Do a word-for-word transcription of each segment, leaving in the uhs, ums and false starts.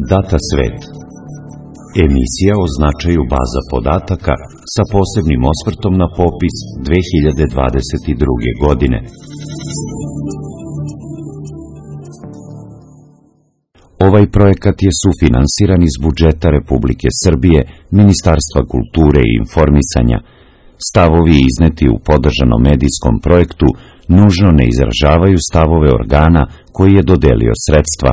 Data svet. Emisija o značaju baza podataka sa posebnim osvrtom na popis dve hiljade dvadeset druge. godine. Ovaj projekat je sufinansiran iz budžeta Republike Srbije, Ministarstva kulture i informisanja. Stavovi izneti u podržanom medijskom projektu nužno ne izražavaju stavove organa koji je dodelio sredstva.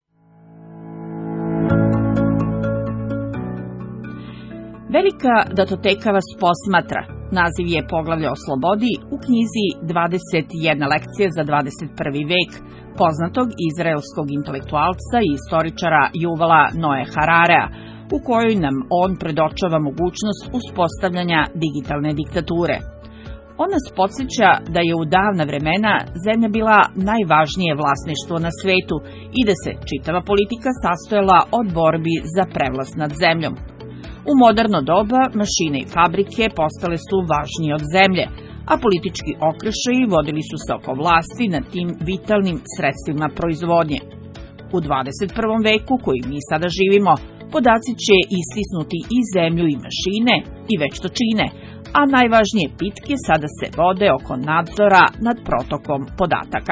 Velika datoteka vas posmatra. Naziv je Poglavlje o slobodi u knjizi dvadeset jedna lekcija za dvadeset prvi vek poznatog izraelskog intelektualca i istoričara Juvala Noe Hararea, u kojoj nam on predočava mogućnost uspostavljanja digitalne diktature. On nas podsjeća da je u davna vremena zemlja bila najvažnije vlasništvo na svetu i da se čitava politika sastojala od borbi za prevlast nad zemljom. U moderno doba mašine i fabrike postale su važnije od zemlje, a politički okršaji vodili su se oko vlasti nad tim vitalnim sredstvima proizvodnje. U dvadeset prvom veku koji mi sada živimo, podaci će istisnuti i zemlju i mašine i već to čine, a najvažnije bitke sada se vode oko nadzora nad protokom podataka.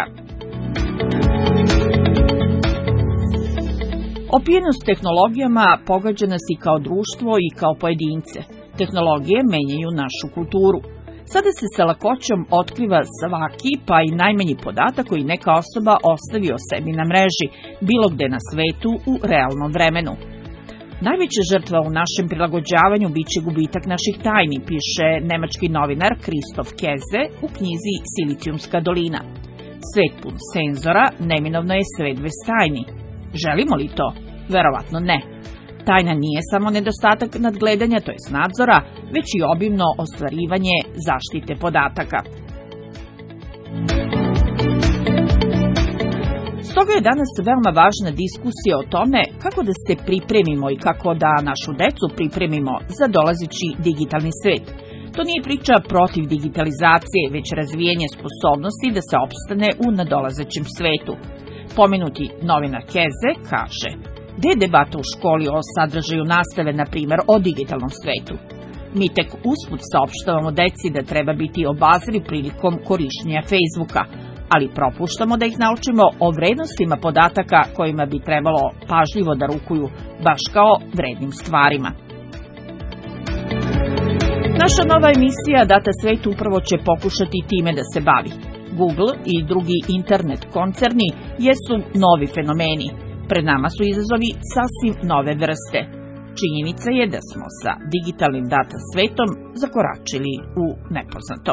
Opijenost tehnologijama pogađa nas i kao društvo i kao pojedince. Tehnologije menjaju našu kulturu. Sada se sa lakoćom otkriva svaki, pa i najmanji podatak koji neka osoba ostavi o sebi na mreži, bilo gde na svetu u realnom vremenu. Najveća žrtva u našem prilagođavanju biće gubitak naših tajni, piše nemački novinar Christoph Käse u knjizi Silicijumska dolina. Svet pun senzora neminovno je svet bez tajni. Želimo li to? Verovatno ne. Tajna nije samo nedostatak nadgledanja, to jest nadzora, već i obimno ostvarivanje zaštite podataka. Stoga je danas veoma važna diskusija o tome kako da se pripremimo i kako da našu decu pripremimo za dolazeći digitalni svet. To nije priča protiv digitalizacije, već razvijanje sposobnosti da se opstane u nadolazećem svetu. Pomenuti novinar Keze kaže: gde je debata u školi o sadržaju nastave, na primer, o digitalnom svetu? Mi tek usput saopštavamo deci da treba biti obazriv prilikom korišćenja Facebooka, ali propuštamo da ih naučimo o vrednostima podataka kojima bi trebalo pažljivo da rukuju, baš kao vrednim stvarima. Naša nova emisija Data svet upravo će pokušati time da se bavi. Google i drugi internet koncerni jesu novi fenomeni. Pred nama su izazovi sasvim nove vrste. Činjenica je da smo sa digitalnim data svetom zakoračili u nepoznato.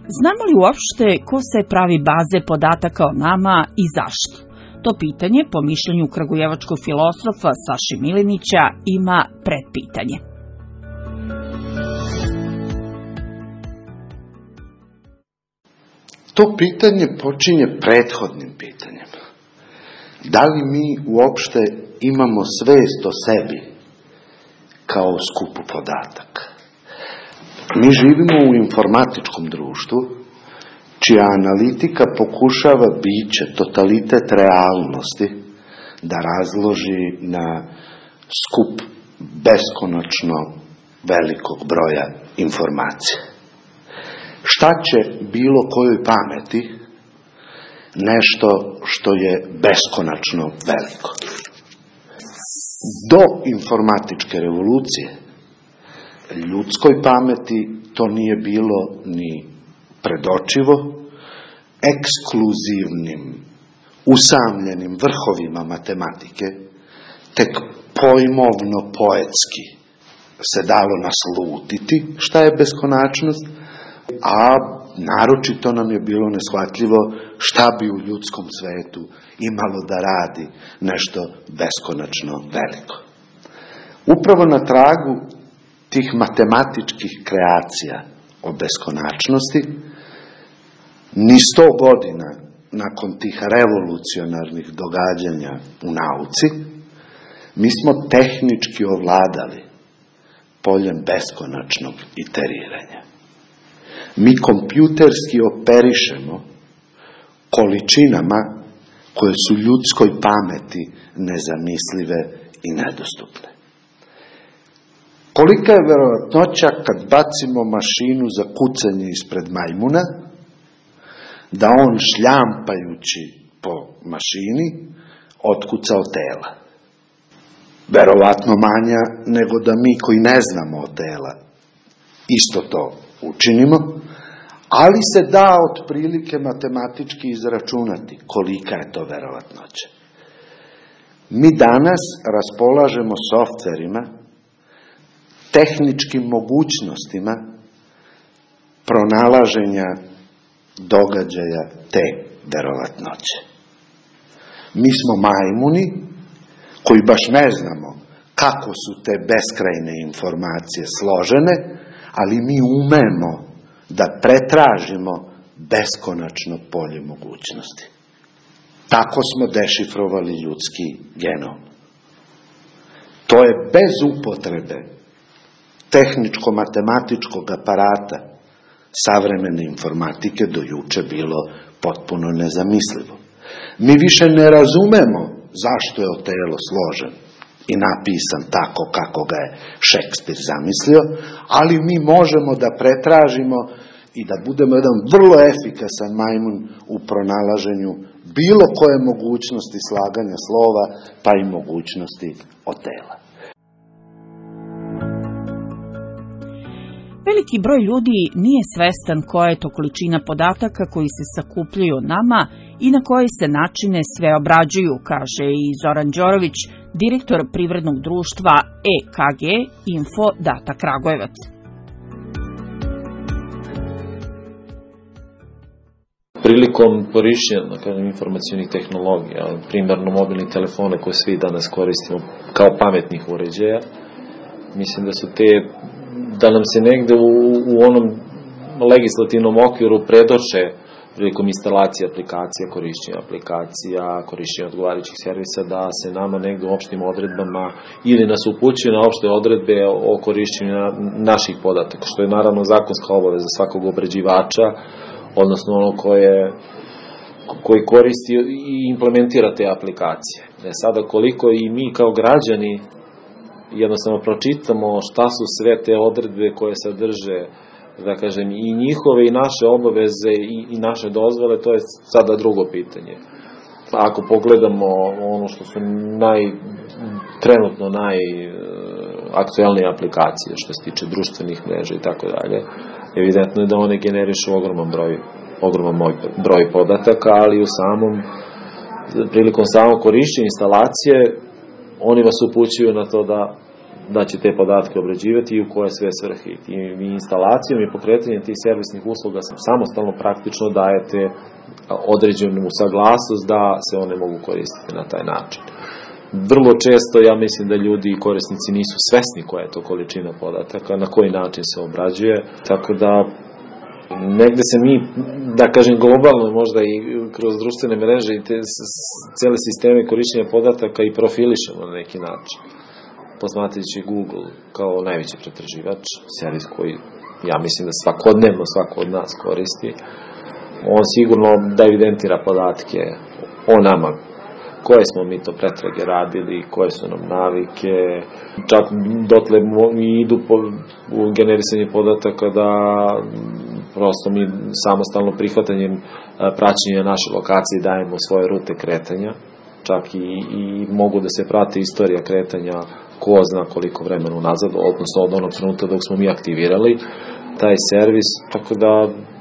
Znamo li uopšte ko se pravi baze podataka o nama i zašto? To pitanje, po mišljenju kragujevačkog filosofa Saše Milinića, ima pretpitanje. To pitanje počinje prethodnim pitanjem. Da li mi uopšte imamo svest o sebi kao skupu podataka? Mi živimo u informatičkom društvu, čija analitika pokušava biće, totalitet realnosti, da razloži na skup beskonačno velikog broja informacija. Šta će bilo kojoj pameti nešto što je beskonačno veliko? Do informatičke revolucije ljudskoj pameti to nije bilo ni predočivo, ekskluzivnim, usamljenim vrhovima matematike, tek pojmovno, poetski se dalo naslutiti šta je beskonačnost, a naročito nam je bilo neshvatljivo šta bi u ljudskom svetu imalo da radi nešto beskonačno veliko. Upravo na tragu tih matematičkih kreacija o beskonačnosti, ni sto godina nakon tih revolucionarnih događanja u nauci, mi smo tehnički ovladali poljem beskonačnog iteriranja. Mi kompjuterski operišemo količinama koje su ljudskoj pameti nezamislive i nedostupne. Kolika je verovatnoća kad bacimo mašinu za kucanje ispred majmuna, da on šljampajući po mašini otkuca od tela? Verovatno manja nego da mi koji ne znamo od tela isto to učinimo, ali se da otprilike matematički izračunati kolika je to verovatnoća. Mi danas raspolažemo softverima, tehničkim mogućnostima pronalaženja događaja te verovatnoće. Mi smo majmuni koji baš ne znamo kako su te beskrajne informacije složene, ali mi umemo da pretražimo beskonačno polje mogućnosti. Tako smo dešifrovali ljudski genom. To je bez upotrebe tehničko-matematičkog aparata savremene informatike do juče bilo potpuno nezamislivo. Mi više ne razumemo zašto je Otelo složen i napisan tako kako ga je Šekspir zamislio, ali mi možemo da pretražimo i da budemo jedan vrlo efikasan majmun u pronalaženju bilo koje mogućnosti slaganja slova, pa i mogućnosti Otela. Veliki broj ljudi nije svestan koja je to količina podataka koji se sakupljaju o nama i na koje se načine sve obrađuju, kaže i Zoran Đorović, direktor privrednog društva E K G Info Data Kragujevac. Prilikom korišćenja informacionih tehnologija, primarno mobilnih telefona koje svi danas koristimo kao pametnih uređaja, mislim da su te, da nam se negde u, u onom legislativnom okviru predoše prilikom instalacije aplikacija, korišćenja aplikacija, korišćenja odgovarajućih servisa, da se nama negde u opštim odredbama ili nas upućuju na opšte odredbe o korišćenju na, naših podataka, što je naravno zakonska obaveza svakog obrađivača, odnosno ono koje, koji koristi i implementira te aplikacije. E sada koliko i mi kao građani jednostavno pročitamo šta su sve te odredbe koje sadrže, da kažem, i njihove i naše obaveze i, i naše dozvole, to je sada drugo pitanje. Ako pogledamo ono što su naj, trenutno najaktuelnije aplikacije, što se tiče društvenih mreža i tako dalje, evidentno je da one generišu ogroman broj, ogroman broj podataka, ali u samom, prilikom samog korišćenja instalacije, oni vas upućuju na to da da će te podatke obrađivati i u koje sve svrhe. I instalacijom i pokretanjem tih servisnih usluga samostalno praktično dajete određenu saglasnost da se one mogu koristiti na taj način. Vrlo često ja mislim da ljudi i korisnici nisu svesni koja je to količina podataka, na koji način se obrađuje, tako da negde se mi, da kažem globalno možda i kroz društvene mreže i te cele sisteme korišćenja podataka i profilišemo na neki način. Posmatrajući Google kao najveći pretraživač, servis koji ja mislim da svakodnevno svako od nas koristi, on sigurno da evidentira podatke o nama, koje smo mi to pretrage radili, koje su nam navike, čak dotle idu po, u generisanje podataka da prosto mi samostalno prihvatanjem praćenja naše lokacije dajemo svoje rute kretanja, čak i, i mogu da se prate istorija kretanja ko zna koliko vremena unazad, odnosno od onog trenutka dok smo mi aktivirali taj servis, tako da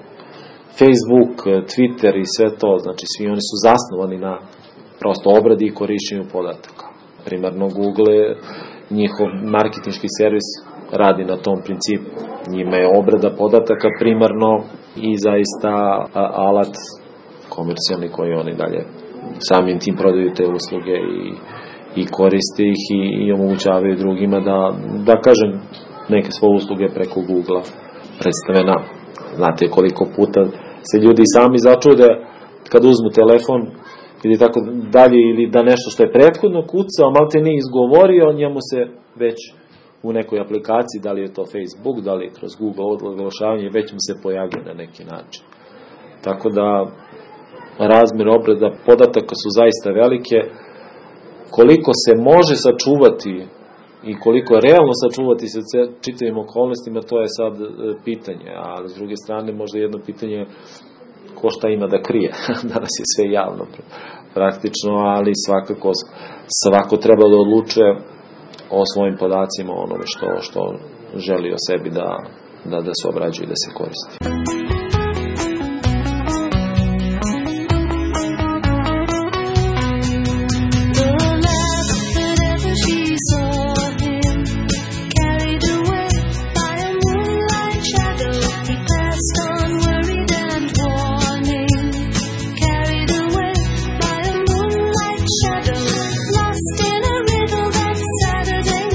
Facebook, Twitter i sve to, znači svi oni su zasnovani na prosto obradi i korišćenju podataka. Primarno Google je, njihov marketinški servis radi na tom principu. Njima je obrada podataka primarno i zaista alat komercijalni koji oni dalje samim tim prodaju te usluge i, i koriste ih i, i omogućavaju drugima da, da kažem, neke svoje usluge preko Google-a predstave nam. Znate koliko puta se ljudi sami začude kad uzmu telefon ili tako dalje, ili da nešto što je prethodno kucao, malo te nije izgovorio, njemu se već u nekoj aplikaciji, da li je to Facebook, da li je kroz Google oglašavanje, već mu se pojavio na neki način. Tako da razmjer obrada podataka su zaista velike. Koliko se može sačuvati i koliko je realno sačuvati sa čitavim okolnostima, to je sad pitanje, ali s druge strane možda jedno pitanje ko šta ima da krije. Danas je sve javno praktično, ali svakako svako treba da odlučuje o svojim podacima, o onome što, što želi o sebi da, da, da se obrađuje i da se koristi.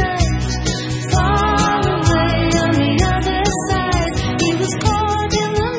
Caught in the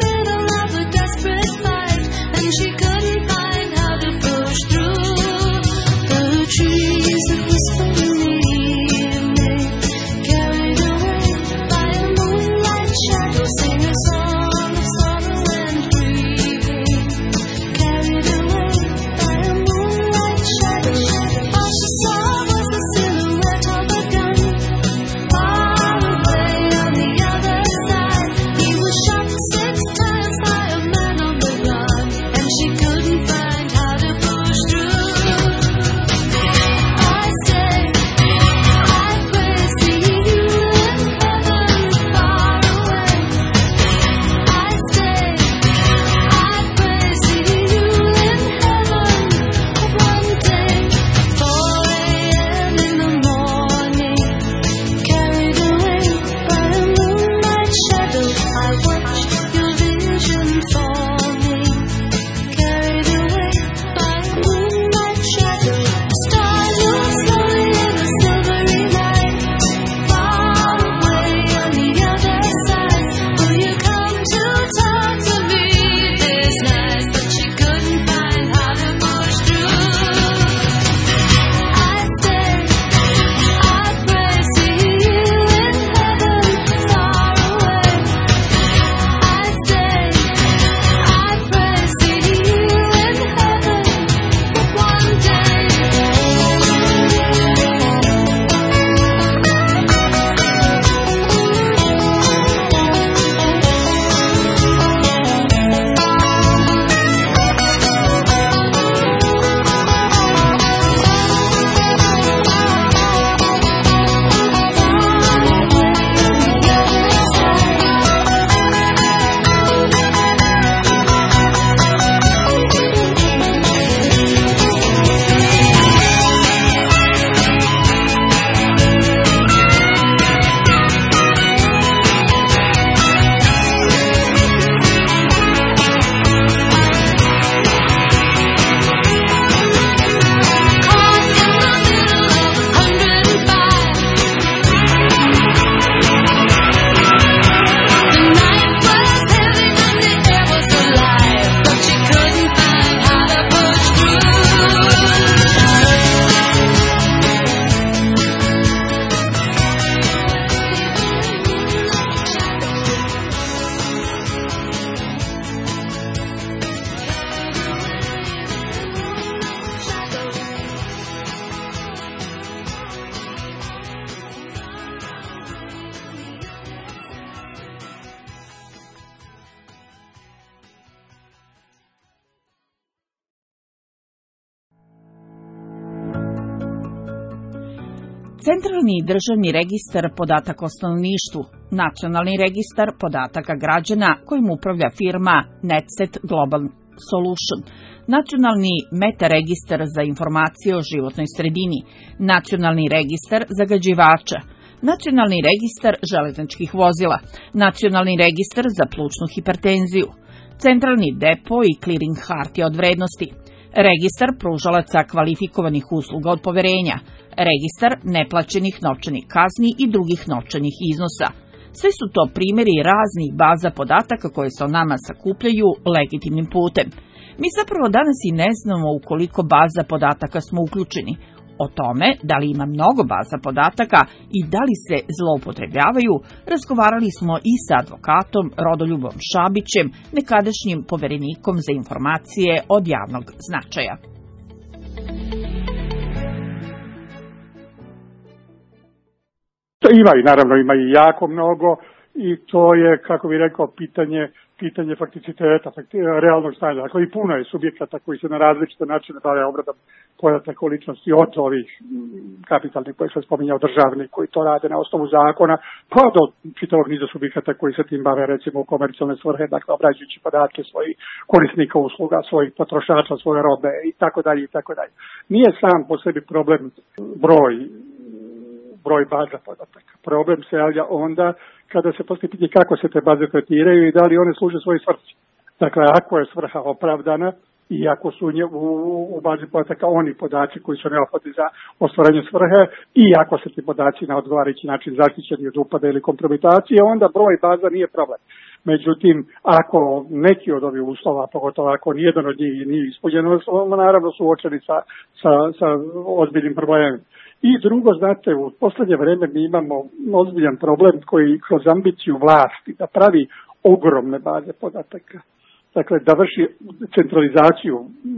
Centralni državni registar podataka o stanovništvu, nacionalni registar podataka građana kojim upravlja firma NetSet Global Solution, nacionalni metaregistar za informacije o životnoj sredini, nacionalni registar zagađivača, nacionalni registar železničkih vozila, nacionalni registar za plućnu hipertenziju, centralni depo i clearing hartija od vrednosti, registar pružalaca kvalifikovanih usluga od poverenja, registar neplaćenih novčanih kazni i drugih novčanih iznosa. Sve su to primjeri raznih baza podataka koje se o nama sakupljaju legitimnim putem. Mi zapravo danas i ne znamo u koliko baza podataka smo uključeni. O tome da li ima mnogo baza podataka i da li se zloupotrebljavaju, razgovarali smo i sa advokatom Rodoljubom Šabićem, nekadašnjim poverenikom za informacije od javnog značaja. Ima i naravno ima i jako mnogo i to je, kako bih rekao, pitanje pitanje fakticiteta, fakti, realnog stanja. Dakle, i puno je subjekata koji se na različite načine bave obradom podataka o ličnosti, od ovih kapitalnih koje sam spominjao, državnih koji to rade na osnovu zakona, pa do čitavog niza subjekata koji se tim bave, recimo u komercijalne svrhe, dakle obrađujući podatke svojih korisnika usluga, svojih potrošača, svoje robe i tako dalje i tako dalje. Nije sam po sebi problem broj broj baza podataka. Problem se javlja onda kada se postoji pitanje kako se te baze tretiraju i da li one služe svojoj svrsi. Dakle, ako je svrha opravdana i ako su u, u bazi podataka oni podaci koji su neophodni za ostvarenje svrhe i ako se ti podaci na odgovarajući način zaštićeni od upada ili kompromitacije, onda broj baza nije problem. Međutim, ako neki od ovih uslova, pogotovo ako nijedan od njih nije ispunjen, naravno su uočeni sa, sa, sa ozbiljnim problemima. I drugo, znate, u posljednje vrijeme mi imamo ozbiljan problem koji kroz ambiciju vlasti da pravi ogromne baze podataka. Dakle, da vrši centralizaciju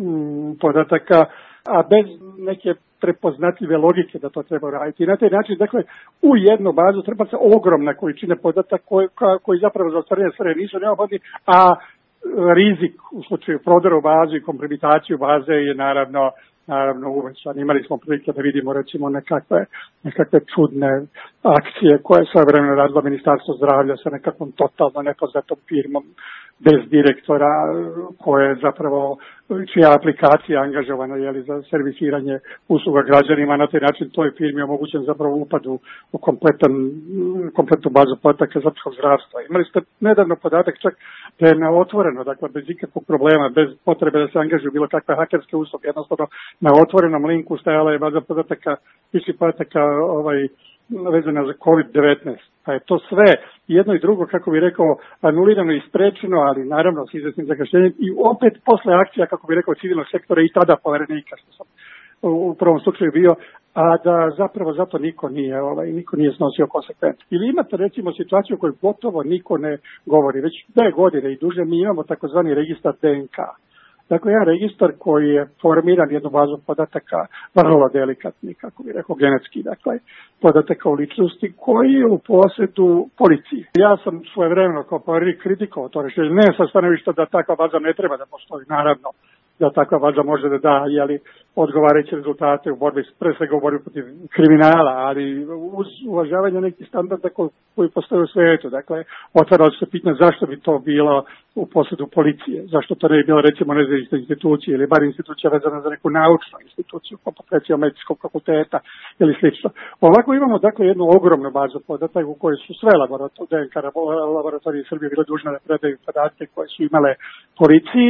m, podataka, a bez neke prepoznatljive logike da to treba raditi. I na taj način, dakle, u jednu bazu treba se ogromna količina podataka koji, koji zapravo za ostvarenje svrhe nisu neophodni, a rizik u slučaju prodora u bazu i kompromitaciju baze je naravno naravno uvećan. Imali smo prilike da vidimo recimo nekakve, nekakve čudne akcije koje je svojevremeno radilo Ministarstvo zdravlja sa nekakvom totalno nepoznatom firmom bez direktora, koje je zapravo, čija aplikacija angažovana je li, za servisiranje usluga građanima. Na taj način toj firmi je omogućen zapravo upad u, u kompletan, kompletnu bazu podataka srpskog zdravstva. Imali ste nedavno podatak čak da je na otvoreno, dakle bez ikakvog problema, bez potrebe da se angažuju bilo kakve hakerske usluge, jednostavno na otvorenom linku stajala je baza podataka, više podataka ovaj, vezana za kovid devetnaest. Pa je to sve jedno i drugo, kako bih rekao, anulirano i sprečeno, ali naravno s izvesnim zakašnjenjem i opet posle akcija, kako bih rekao, civilnog sektora i tada poverenika, što sam u prvom slučaju bio, a da zapravo zato niko nije, ovaj, niko nije snosio konsekvence. Ili imate recimo situaciju u kojoj gotovo niko ne govori. Već dve godine i duže mi imamo takozvani registar D N K. Dakle, jedan registar koji je formiran jednu bazu podataka, vrlo delikatni, kako bih rekao, genetski, dakle, podataka o ličnosti, koji je u posjedu policije. Ja sam svojevremeno kao poverenik kritikovao to rješenje, ne sa stanovišta da takva baza ne treba da postoji, naravno, da takva baza može da da, jeli, odgovarajuće rezultate u borbi, pre svega u borbi protiv kriminala, ali uz uvažavanje nekih standarda koji, koji postoje u svijetu. Dakle, otvaralo se pitanje zašto bi to bilo u posjedu policije, zašto to ne bi bilo recimo nezavisna institucija ili bar institucija vezana za neku naučnu instituciju, poput recimo medicinskog fakulteta ili slično. Ovako imamo dakle jednu ogromnu bazu podataka u kojoj su sve laboratorije, D N K laboratorije Srbije bile dužne da predaju podatke koje su imale policiji.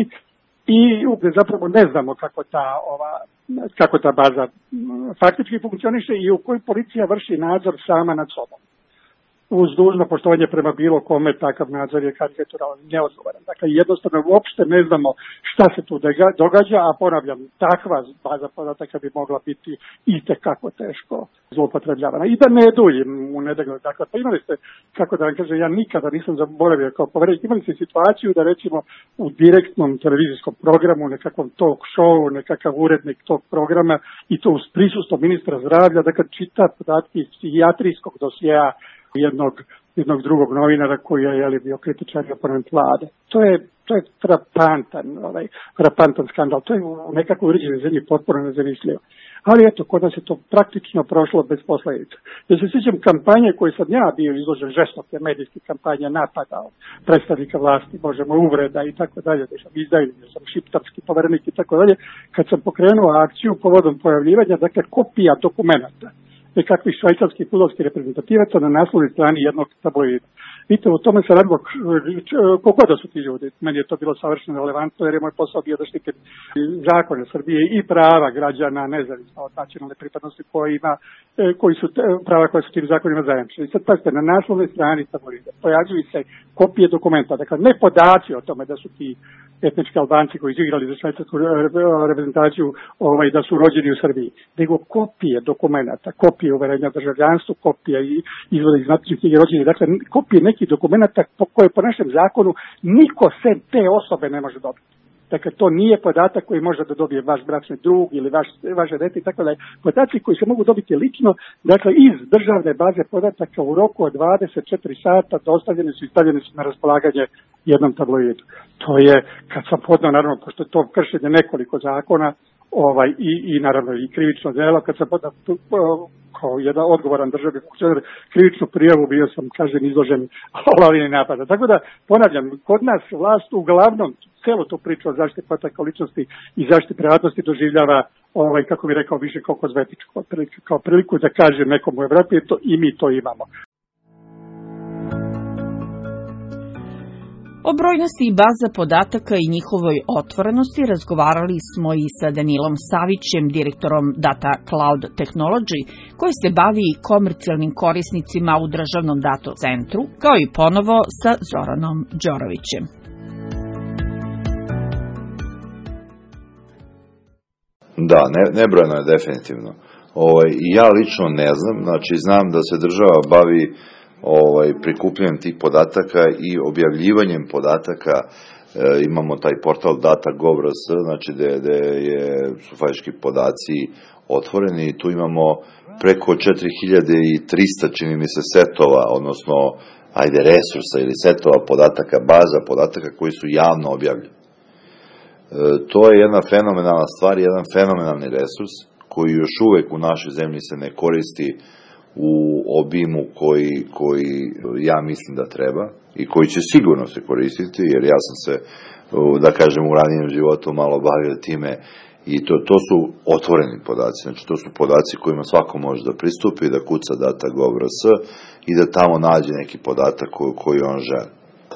I uopće zapravo ne znamo kako ta, ova, kako ta baza faktički funkcioniše i u kojoj policija vrši nadzor sama nad sobom. Uz dužno poštovanje prema bilo kome, takav nadzor je karikaturalan, neodgovoran. Dakle, jednostavno uopšte ne znamo šta se tu događa, a ponavljam, takva baza podataka bi mogla biti itekako teško zloupotrebljavana. I da ne duljim u nedogled. Dakle, pa imali ste, kako da vam kažem, ja nikada nisam zaboravio kao poverenik, imali ste situaciju da recimo u direktnom televizijskom programu, nekakvom talk show, nekakav urednik tog programa i to uz prisustvo ministra zdravlja, dakle, čita podatke iz psihijatrijskog dosjea jednog jednog drugog novinara koji je jeli, bio kritičar i oponent vlade. To je, to je frapantan, ovaj, frapantan skandal. To je u nekako uređenoj zemlji potpuno nezamislivo. Ali eto, kod nas je to praktično prošlo bez posledica. Ja se sjećam kampanje koje sam ja bio izložen, žestoke medijske kampanje, napada od predstavnika vlasti, možemo uvreda i tako dalje, da sam izdajnik, da sam šiptarski poverenik i tako dalje, kad sam pokrenuo akciju povodom pojavljivanja, dakle, kopija dokumenta nekakvih švajcarskih fudbalskih reprezentativaca na naslovnoj strani jednog tabloida. Vidite, o tome se radilo koliko da su ti ljudi. Meni je to bilo savršeno relevantno jer je moj posao bio da štitim zakone Srbije i prava građana nezavisno od nacionalne pripadnosti koji, ima, koji su prava koja su tim zakonima zajamčeni. I sad pazite, na naslovnoj strani tabloida pojavljuju se kopije dokumenta, dakle ne podaci o tome da su ti etnički Albanci koji su igrali za švajcarsku reprezentaciju ovaj, da su rođeni u Srbiji, nego kopije dokumenta, kopije uverenja o državljanstvu, kopije izvoda iz matičnih knjiga rođenih, dakle kopije nekih dokumenta po koje po našem zakonu niko sem te osobe ne može dobiti. Dakle, to nije podatak koji može da dobije vaš bračni drug ili vaš, vaše dete i tako dalje. Podaci koji se mogu dobiti lično, dakle, iz državne baze podataka u roku od dvadeset četiri sata dostavljeni su i stavljeni su na raspolaganje jednom tabloidu. To je, kad sam podnao, naravno, pošto je to kršenje nekoliko zakona, ovaj, i, i naravno i krivično delo, kad sam podnao kao jedan odgovoran državni funkcioner krivičnu prijavu, bio sam, kažem, izložen lavini napada. Tako da, ponavljam, kod nas vlast uglavnom celu tu priču o zaštiti podataka ličnosti i zaštiti privatnosti doživljava, ovaj, kako bi rekao, više kao kozmetičku, kao priliku da kaže nekom u Evropi, to, i mi to imamo. O brojnosti baza podataka i njihovoj otvorenosti razgovarali smo i sa Danilom Savićem, direktorom Data Cloud Technology, koji se bavi komercijalnim korisnicima u državnom data centru, kao i ponovo sa Zoranom Đorovićem. Da, ne, nebrojno je definitivno. Ovaj, ja lično ne znam, znači znam da se država bavi ovaj, prikupljanjem tih podataka i objavljivanjem podataka. E, imamo taj portal data gov tačka rs, znači gde, gde je, su faktički podaci otvoreni i tu imamo preko četiri hiljade trista, čini mi se, setova, odnosno, ajde, resursa ili setova podataka, baza podataka koji su javno objavljeni. E, to je jedna fenomenalna stvar, jedan fenomenalni resurs koji još uvek u našoj zemlji se ne koristi u obimu koji, koji ja mislim da treba i koji će sigurno se koristiti, jer ja sam se, da kažem, u ranijem životu malo bavio time i to, to su otvoreni podaci, znači to su podaci kojima svako može da pristupi, da kuca data gov tačka rs i da tamo nađe neki podatak koji, koji on želi.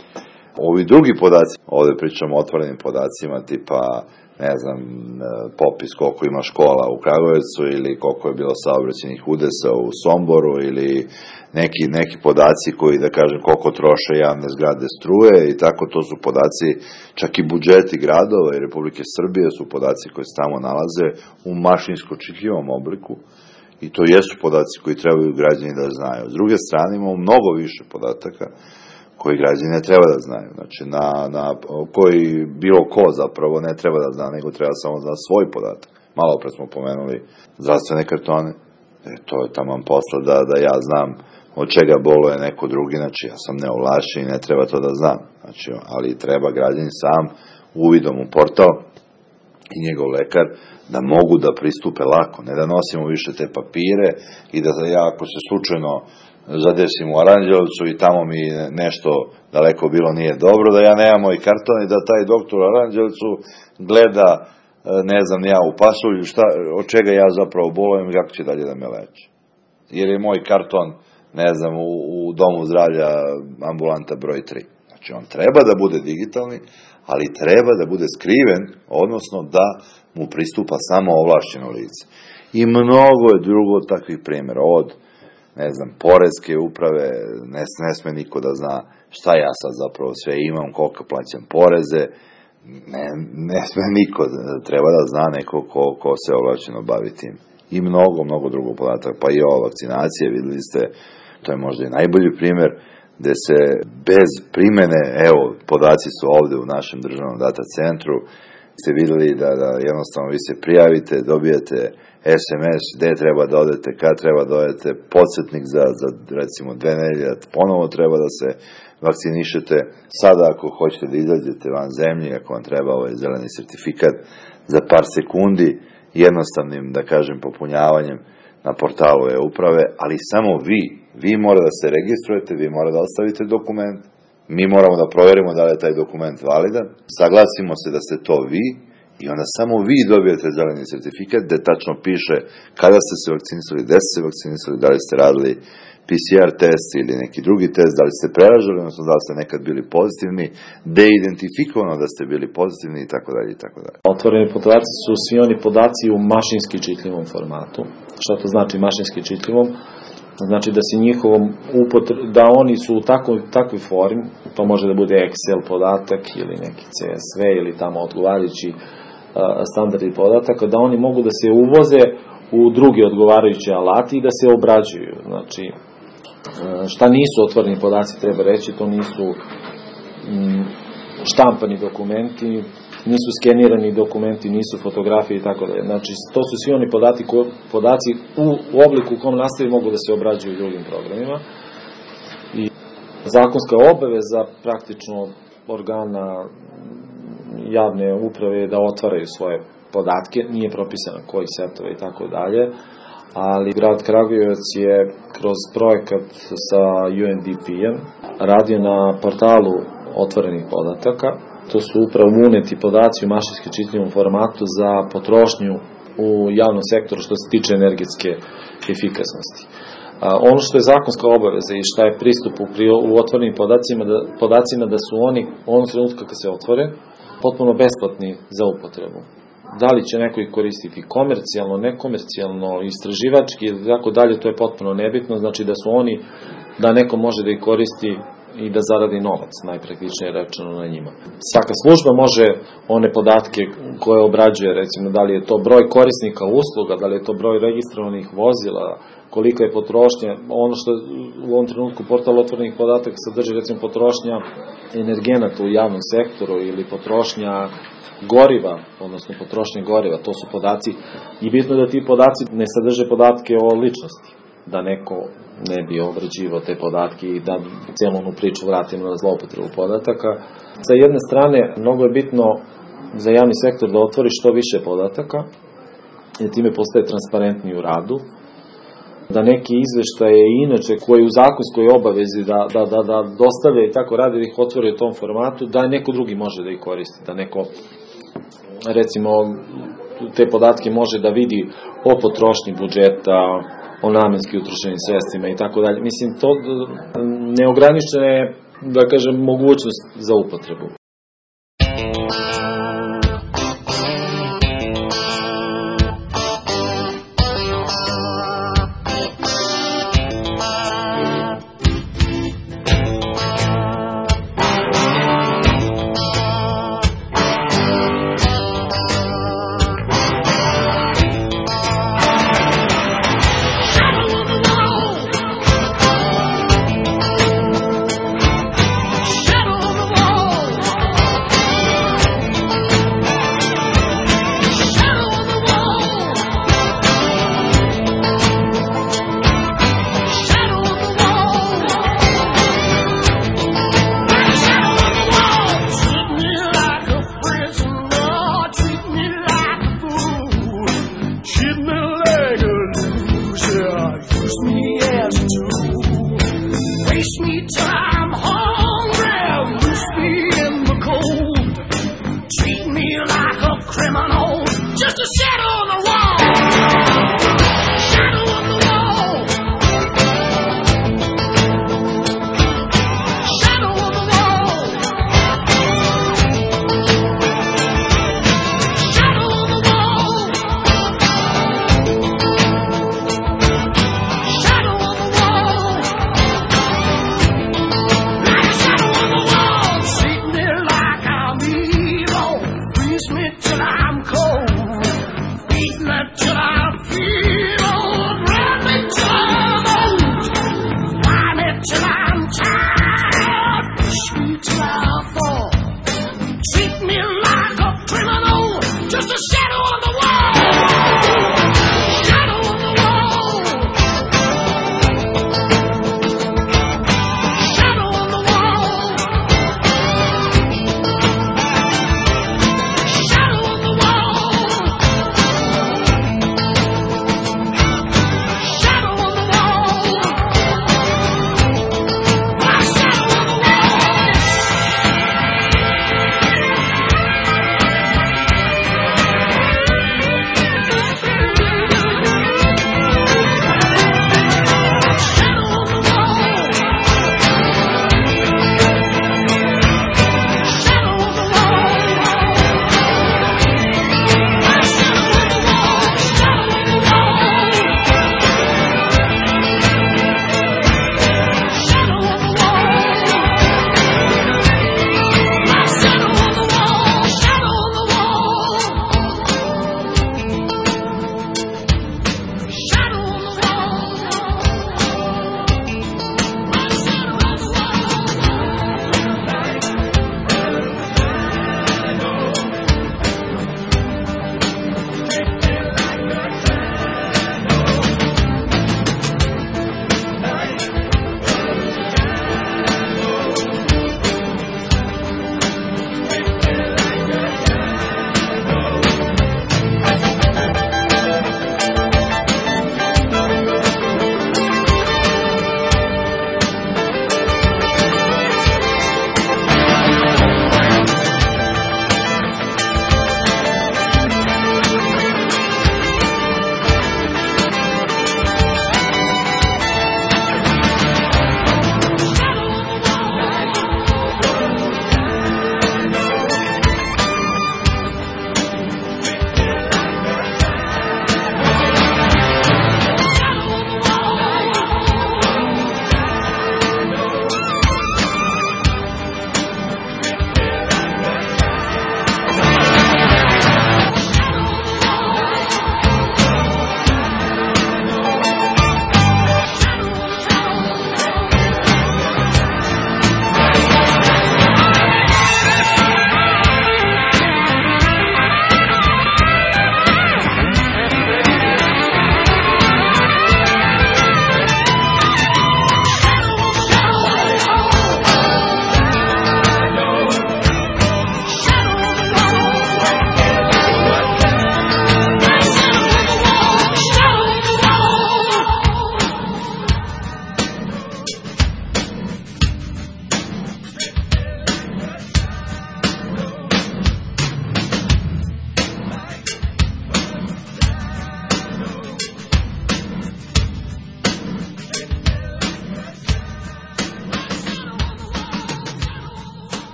Ovi drugi podaci, ovde pričamo o otvorenim podacima, tipa, ne znam, popis koliko ima škola u Kragujevcu ili koliko je bilo saobraćajnih udesa u Somboru ili neki, neki podaci koji, da kažem, koliko troše javne zgrade struje i tako, to su podaci, čak i budžeti gradova i Republike Srbije su podaci koji se tamo nalaze u mašinsko čitljivom obliku i to jesu podaci koji trebaju građani da znaju. S druge strane imamo mnogo više podataka koji građani ne treba da znaju, znači na, na, koji bilo ko zapravo ne treba da zna, nego treba samo da zna svoj podatak. Malo pre smo pomenuli zdravstvene kartone, e, to je taman posla da, da ja znam od čega boluje neko drugi, znači ja sam neovlašćen i ne treba to da znam, znači, ali treba građani sam uvidom u portal i njegov lekar da mogu da pristupe lako, ne da nosimo više te papire i da ja ako se slučajno zadesim u Aranđelovcu i tamo mi nešto daleko bilo nije dobro, da ja nemam moj karton i da taj doktor u Aranđelovcu gleda, ne znam, ja u pasulju, šta, od čega ja zapravo bolujem i kako će dalje da me leči. Jer je moj karton, ne znam, u, u domu zdravlja ambulanta broj tri. Znači, on treba da bude digitalni, ali treba da bude skriven, odnosno da mu pristupa samo ovlašćeno lice. I mnogo je drugo takvih primjera, od ne znam, poreske uprave, ne, ne sme niko da zna šta ja sad zapravo sve imam, koliko plaćam poreze, ne, ne sme niko, treba da zna neko ko, ko se ovlašćeno bavi tim. I mnogo, mnogo drugog podataka, pa i ova vakcinacija, videli ste, to je možda i najbolji primjer, gde se bez primene, evo, podaci su ovde u našem državnom data centru, ste videli da, da jednostavno vi se prijavite, dobijete es em es, gde treba da odete, kad treba da odete, podsjetnik za, za recimo dve nedelje, ponovo treba da se vakcinišete, sada ako hoćete da izađete van zemlje, ako vam treba ovaj zeleni sertifikat, za par sekundi, jednostavnim, da kažem, popunjavanjem na portalu e-uprave, ali samo vi, vi mora da se registrujete, vi mora da ostavite dokument, mi moramo da proverimo da li je taj dokument validan, saglasimo se da ste to vi i onda samo vi dobijete zeleni sertifikat gde tačno piše kada ste se vakcinisali, gde ste se vakcinisali, da li ste radili pe ce er test ili neki drugi test, da li ste preražali, odnosno da li ste nekad bili pozitivni, gde je identifikovano da ste bili pozitivni i tako dalje i tako dalje. Otvoreni podaci su svi oni podaci u mašinski čitljivom formatu. Šta to znači mašinski čitljivom? Znači da se njihovom upotrebu, da oni su u takvoj, takvoj formi, to može da bude Excel podatak ili neki ce es ve ili tamo odgovarajući uh, standardi podataka, da oni mogu da se uvoze u drugi odgovarajući alati i da se obrađuju. Znači, šta nisu otvoreni podaci, treba reći, to nisu mm, štampani dokumenti, nisu skenirani dokumenti, nisu fotografije i tako dalje. Znači, to su svi oni podaci, ko, podaci u, u obliku u kom nastavi mogu da se obrađuju u drugim programima. I zakonska obaveza praktično organa javne uprave je da otvaraju svoje podatke, nije propisano koji setove i tako dalje, ali grad Kragujevac je kroz projekat sa u en de pe-em radio na portalu otvorenih podataka. To su upravo uneti podaci u mašinski čitljivom formatu za potrošnju u javnom sektoru što se tiče energetske efikasnosti. A, ono što je zakonska obaveza i šta je pristup u, u otvorenim podacima da, podacima da su oni u onom trenutku kad se otvore potpuno besplatni za upotrebu. Da li će neko ih koristiti komercijalno, nekomercijalno, istraživački i tako dalje, to je potpuno nebitno, znači da su oni, da neko može da ih koristi i da zaradi novac, najpraktičnije rečeno na njima. Svaka služba može one podatke koje obrađuje, recimo da li je to broj korisnika usluga, da li je to broj registrovanih vozila, kolika je potrošnja, ono što u ovom trenutku portal otvorenih podataka sadrži, recimo potrošnja energenata u javnom sektoru ili potrošnja goriva, odnosno potrošnje goriva, to su podaci i bitno da ti podaci ne sadrže podatke o ličnosti, da neko ne bi obrađivao te podatke i da cijelu onu priču vratimo na zloupotrebu podataka. Sa jedne strane, mnogo je bitno za javni sektor da otvori što više podataka, jer time postaje transparentniji u radu, da neki izveštaje i inače koji u zakonskoj obavezi da, da, da, da dostavlja i tako radi da ih otvori u tom formatu, da neko drugi može da ih koristi, da neko recimo te podatke može da vidi o potrošnji budžeta, o namenski utrošenim sredstvima i tako dalje. Mislim, to neograničena je, da kažem, mogućnost za upotrebu. Shadow on the wall.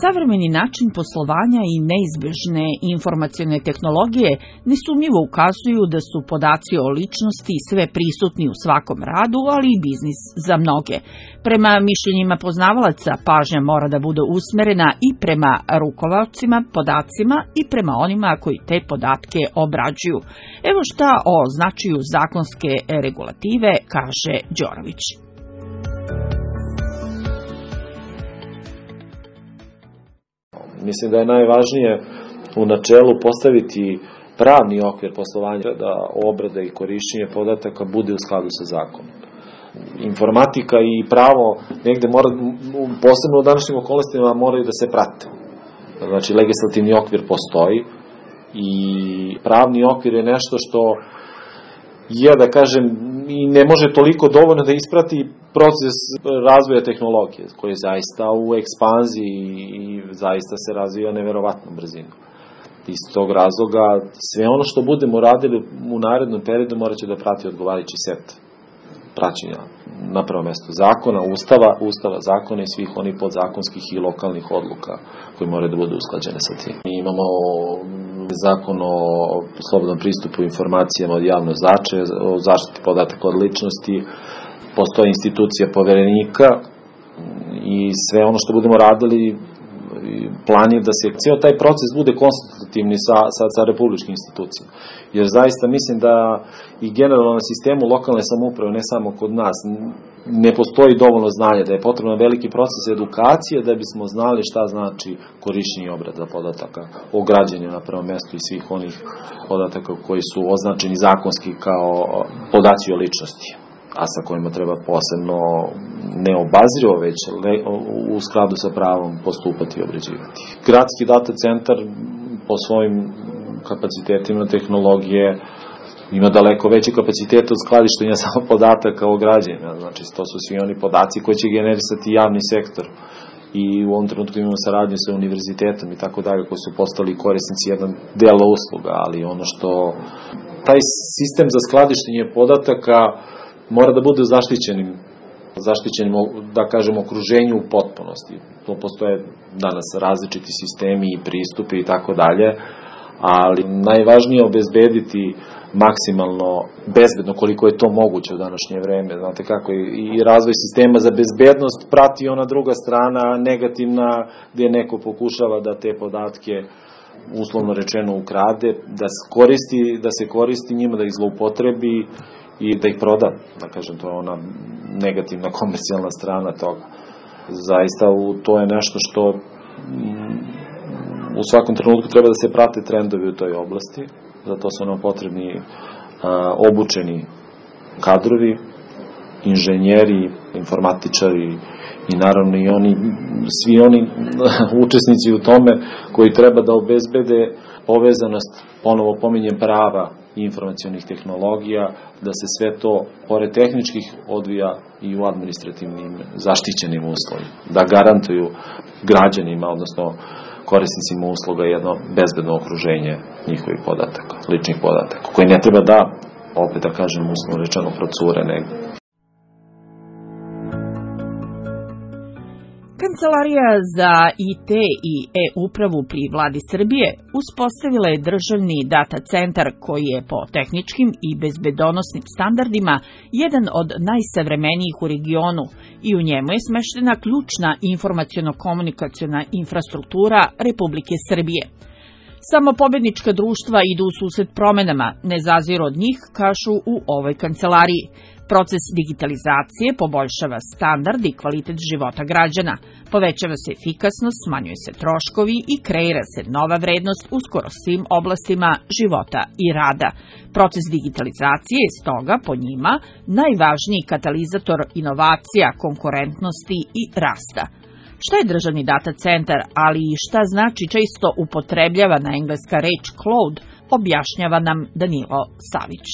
Savremeni način poslovanja i neizbežne informacione tehnologije nesumnjivo ukazuju da su podaci o ličnosti sve prisutni u svakom radu, ali i biznis za mnoge. Prema mišljenjima poznavalaca, pažnja mora da bude usmerena i prema rukovaocima podacima i prema onima koji te podatke obrađuju. Evo šta o značaju zakonske regulative kaže Đorović. Mislim da je najvažnije u načelu postaviti pravni okvir poslovanja da obrada i korišćenje podataka bude u skladu sa zakonom. Informatika i pravo negde mora, posebno u današnjim okolnostima, moraju da se prate. Znači, legislativni okvir postoji i pravni okvir je nešto što je, da kažem, i ne može toliko dovoljno da isprati proces razvoja tehnologije, koji je zaista u ekspanziji i zaista se razvija neverovatnom brzinom. Iz tog razloga, sve ono što budemo radili u narednom periodu morat će da prati odgovarajući set praćenja, na prvo mesto zakona, ustava, ustava zakona i svih onih podzakonskih i lokalnih odluka koji moraju da budu usklađene sa tim. Mi imamo zakon o slobodnom pristupu informacijama od javnog značaja, o zaštiti podataka od ličnosti, postoji institucija poverenika i sve ono što budemo radili, plan je da se cijel taj proces bude konsultativni sa, sa, sa republičkim institucijama. Jer zaista mislim da i generalno na sistemu lokalne samouprave, ne samo kod nas, ne postoji dovoljno znanja, da je potrebno veliki proces edukacije da bismo znali šta znači korišćenje i obrada podataka o građanju na prvom mestu i svih onih podataka koji su označeni zakonski kao podaci o ličnosti, a sa kojima treba posebno neobazrivo, već u skladu sa pravom postupati i obrađivati. Gradski data centar po svojim kapacitetima tehnologije ima daleko veći kapacitet od skladištenja samo podataka o građanju. Znači, to su svi oni podaci koji će generisati javni sektor. I u ovom trenutku imamo saradnju sa univerzitetom i tako dalje, koji su postali korisnici jedan dela usluga, ali ono što taj sistem za skladištenje podataka mora da bude zaštićenim, zaštićenim, da kažem, okruženju u potpunosti. To postoje danas različiti sistemi i pristupi i tako dalje, ali najvažnije je obezbediti maksimalno bezbedno, koliko je to moguće u današnje vreme. Znate kako, i razvoj sistema za bezbednost prati ona druga strana negativna, gdje neko pokušava da te podatke, uslovno rečeno, ukrade, da se koristi, da se koristi njima, da ih zloupotrebi i da ih proda, da kažem, to je ona negativna komercijalna strana toga. Zaista to je nešto što u svakom trenutku treba da se prate trendovi u toj oblasti, zato su nam potrebni a, obučeni kadrovi, inženjeri, informatičari i naravno i oni, svi oni učesnici u tome koji treba da obezbede povezanost, ponovo pominjem, prava i informacionih tehnologija, da se sve to, pored tehničkih, odvija i u administrativnim zaštićenim uslovima, da garantuju građanima, odnosno korisnicima usluga jedno bezbedno okruženje njihovih podataka, ličnih podataka, koji ne treba da, opet da kažem, uslovno rečeno, procure negde. Kancelarija za I T i e-upravu pri Vladi Srbije uspostavila je državni data centar koji je po tehničkim i bezbedonosnim standardima jedan od najsavremenijih u regionu i u njemu je smeštena ključna informaciono-komunikaciona infrastruktura Republike Srbije. Samo pobednička društva idu u susret promenama, ne zaziru od njih, kažu u ovoj kancelariji. Proces digitalizacije poboljšava standard i kvalitet života građana, povećava se efikasnost, smanjuje se troškovi i kreira se nova vrednost u skoro svim oblastima života i rada. Proces digitalizacije je stoga po njima najvažniji katalizator inovacija, konkurentnosti i rasta. Šta je državni data centar, ali i šta znači često upotrebljavana engleska reč cloud, objašnjava nam Danilo Savić.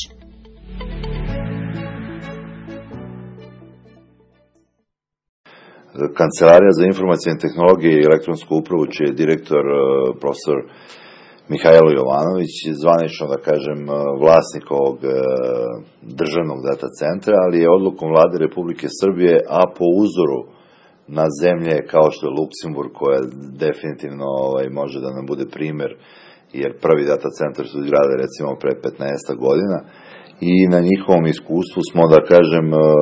Kancelarija za informacijne tehnologije i elektronsku upravu, čiji je direktor profesor Mihajlo Jovanović, zvanično, da kažem, vlasnik ovog državnog data centra, ali je odlukom Vlade Republike Srbije, a po uzoru na zemlje kao što je Luksemburg, koja definitivno ovaj, može da nam bude primer, jer prvi data centar su izgradili recimo pre petnaest godina i na njihovom iskustvu smo, da kažem,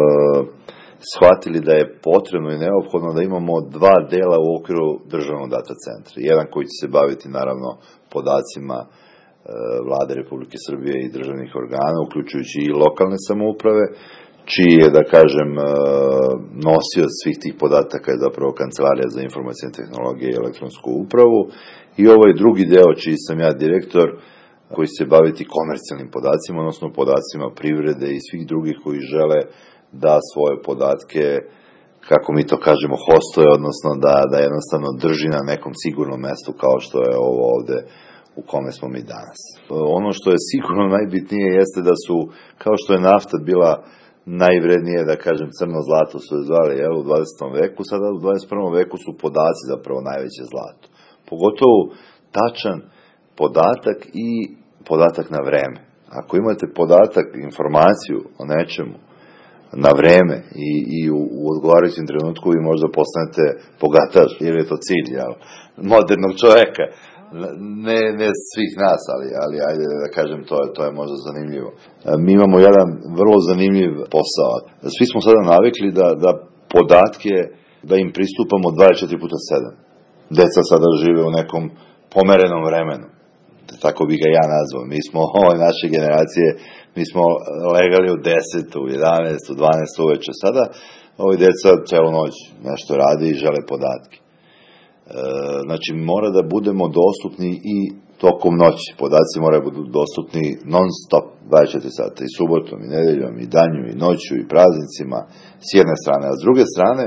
shvatili da je potrebno i neophodno da imamo dva dela u okviru državnog data centra. Jedan koji će se baviti naravno podacima Vlade Republike Srbije i državnih organa, uključujući i lokalne samouprave, čiji je, da kažem, nosioc svih tih podataka je zapravo Kancelarija za informacione tehnologije i elektronsku upravu, i ovaj drugi deo, čiji sam ja direktor, koji će se baviti komercijalnim podacima, odnosno podacima privrede i svih drugih koji žele da svoje podatke, kako mi to kažemo, hostoje, odnosno da, da jednostavno drži na nekom sigurnom mestu kao što je ovo ovde u kome smo mi danas. Ono što je sigurno najbitnije jeste da su, kao što je nafta bila najvrednije, da kažem, crno zlato su je zvali, jel, u dvadesetom veku, sada u dvadeset prvom veku su podaci zapravo najveće zlato. Pogotovo tačan podatak i podatak na vreme. Ako imate podatak, informaciju o nečemu na vreme i, i u, u odgovarajućem trenutku, vi možda postanete bogataš, ili je to cilj, jel, modernog čoveka. Ne, ne svih nas, ali, ali ajde da kažem, to je, to je možda zanimljivo. Mi imamo jedan vrlo zanimljiv posao. Svi smo sada navikli da, da podatke, da im pristupamo dvadeset četiri puta sedam. Deca sada žive u nekom pomerenom vremenu. Tako bi ga ja nazvao. Mi smo, ove naše generacije, mi smo legali u deset, u jedanaest, u dvanaest uveče. Sada ovi deca celu noć nešto radi i žele podatke. Znači, mora da budemo dostupni i tokom noći. Podaci moraju da budu dostupni non stop, dvadeset četiri sata, i subotom, i nedeljom, i danju, i noću, i praznicima, s jedne strane. A s druge strane,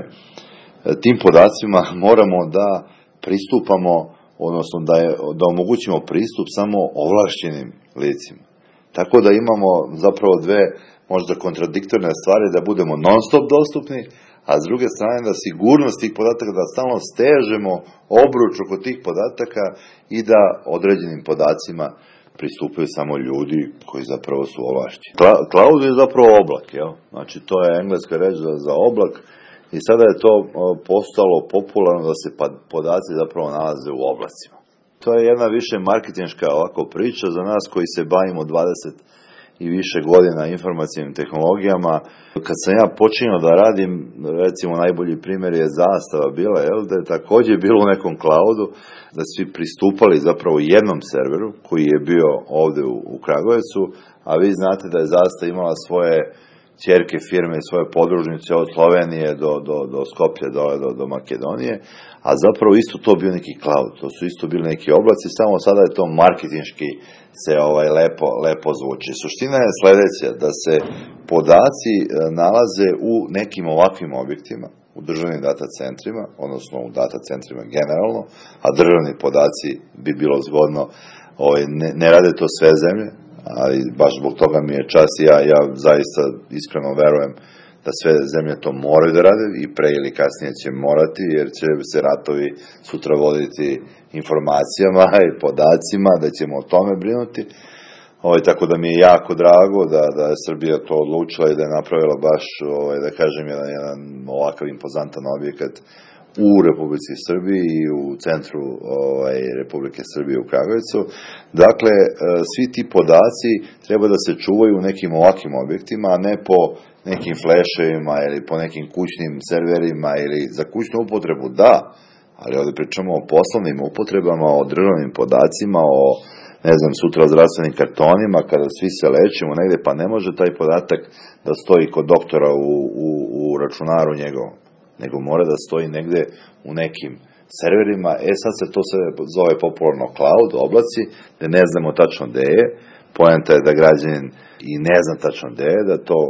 tim podacima moramo da pristupamo, odnosno da, je, da omogućimo pristup samo ovlašćenim licima. Tako da imamo zapravo dve možda kontradiktorne stvari, da budemo non stop dostupni, a s druge strane da sigurnost tih podataka, da stalno stežemo obruč oko tih podataka i da određenim podacima pristupaju samo ljudi koji zapravo su ovlašćeni. Cloud je zapravo oblak, jel? Znači, to je engleska reč za, za oblak, i sada je to postalo popularno da se podaci zapravo nalaze u oblacima. To je jedna više marketinška ovako priča za nas koji se bavimo dvadeset i više godina informacijnim tehnologijama. Kad sam ja počinio da radim, recimo najbolji primjer je Zastava bila, jel, da je također bilo u nekom cloudu, da svi pristupali zapravo jednom serveru koji je bio ovde u, u Kragujevcu, a vi znate da je Zastava imala svoje ćerke firme, svoje podružnice od Slovenije do, do, do Skoplja, dole do, do Makedonije, a zapravo isto to bio neki cloud, to su isto bili neki oblaci, samo sada je to marketinški se ovaj lepo, lepo zvuči. Suština je sledeća, da se podaci nalaze u nekim ovakvim objektima, u državnim data centrima, odnosno u data centrima generalno, a državni podaci bi bilo zgodno, ovaj, ne, ne rade to sve zemlje, ali baš zbog toga mi je čast i ja, ja zaista iskreno verujem da sve zemlje to moraju da rade i pre ili kasnije će morati, jer će se ratovi sutra voditi informacijama i podacima, da ćemo o tome brinuti. Ovaj, tako da mi je jako drago da, da je Srbija to odlučila i da je napravila baš, ovaj, da kažem, jedan, jedan ovakav impozantan objekat u Republici Srbiji i u centru ovaj, Republike Srbije u Kragujevcu. Dakle, svi ti podaci treba da se čuvaju u nekim ovakvim objektima, a ne po nekim fleševima ili po nekim kućnim serverima ili za kućnu upotrebu, da, ali ovde pričamo o poslovnim upotrebama, o državnim podacima, o, ne znam, sutra o zdravstvenim kartonima, kada svi se lečimo negde, pa ne može taj podatak da stoji kod doktora u, u, u računaru njegovom, nego mora da stoji negde u nekim serverima. E sad se to sve zove popularno cloud, oblaci, gde ne znamo tačno gde je, poenta je da građanin i ne zna tačno gde je, da to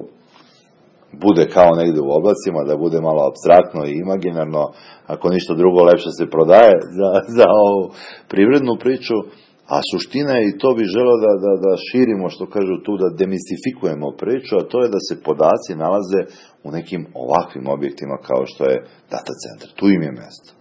bude kao negde u oblacima, da bude malo apstraktno i imaginarno, ako ništa drugo lepše se prodaje za, za ovu privrednu priču, a suština je, i to bi želeo da, da, da širimo, što kažu tu, da demistifikujemo priču, a to je da se podaci nalaze u nekim ovakvim objektima kao što je data centar. Tu im je mesto.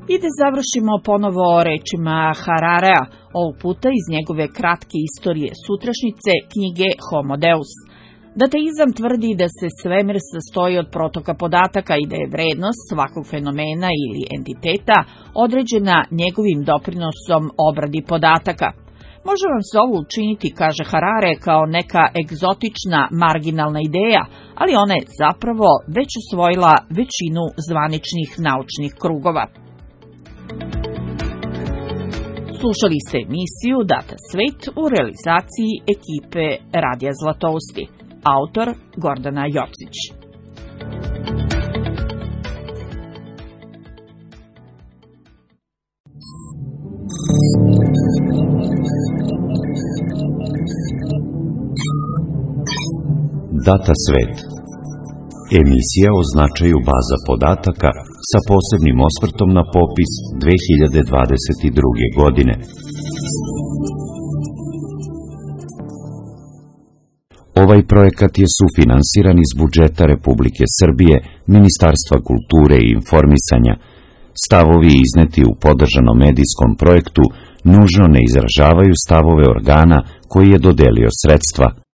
I da završimo ponovo rečima Hararea, ovog puta iz njegove kratke istorije sutrašnjice knjige Homo Deus. Dataizam tvrdi da se svemir sastoji od protoka podataka i da je vrednost svakog fenomena ili entiteta određena njegovim doprinosom obradi podataka. Može vam se ovo učiniti, kaže Harare, kao neka egzotična, marginalna ideja, ali ona je zapravo već usvojila većinu zvaničnih naučnih krugova. Slušali ste emisiju Data svet u realizaciji ekipe Radija Zlatousti. Autor Gordana Jocić. Data svet. Emisija o značaju baza podataka sa posebnim osvrtom na popis dve hiljade dvadeset druge. godine. Ovaj projekat je sufinansiran iz budžeta Republike Srbije, Ministarstva kulture i informisanja. Stavovi izneti u podržanom medijskom projektu nužno ne izražavaju stavove organa koji je dodelio sredstva.